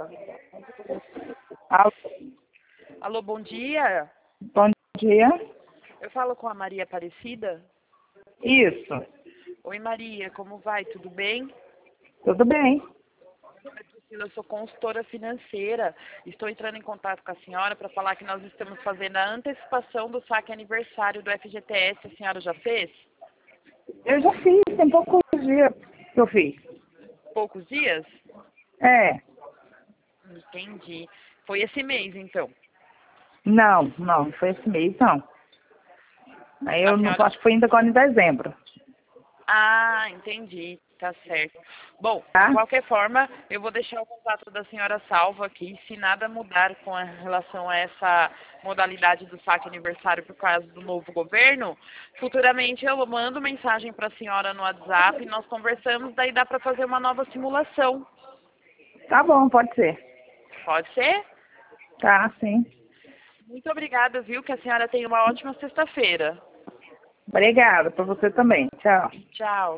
Alô, Alô, bom dia. bom dia. Eu falo com a Maria Aparecida. Isso, Oi, Maria, como vai? Tudo bem? tudo bem. Eu sou consultora financeira. Estou entrando em contato com a senhora para falar que nós estamos fazendo a antecipação do saque aniversário do FGTS. A senhora já fez? Eu já fiz, tem poucos dias que eu fiz. Poucos dias? É, Entendi. Foi esse mês, então. não foi esse mês, não. Aí A eu não senhora... acho que foi ainda agora em dezembro, Ah, entendi. Tá certo. Bom, de tá? qualquer forma, eu vou deixar o contato da senhora salvo aqui. Se nada mudar com relação a essa modalidade do saque aniversário por causa do novo governo, futuramente eu mando mensagem para a senhora no WhatsApp, nós conversamos, daí dá para fazer uma nova simulação. Tá bom, pode ser. Pode ser? Tá, sim. Muito obrigada, viu? Que a senhora tenha uma ótima sexta-feira. Obrigada, para você também. Tchau. Tchau.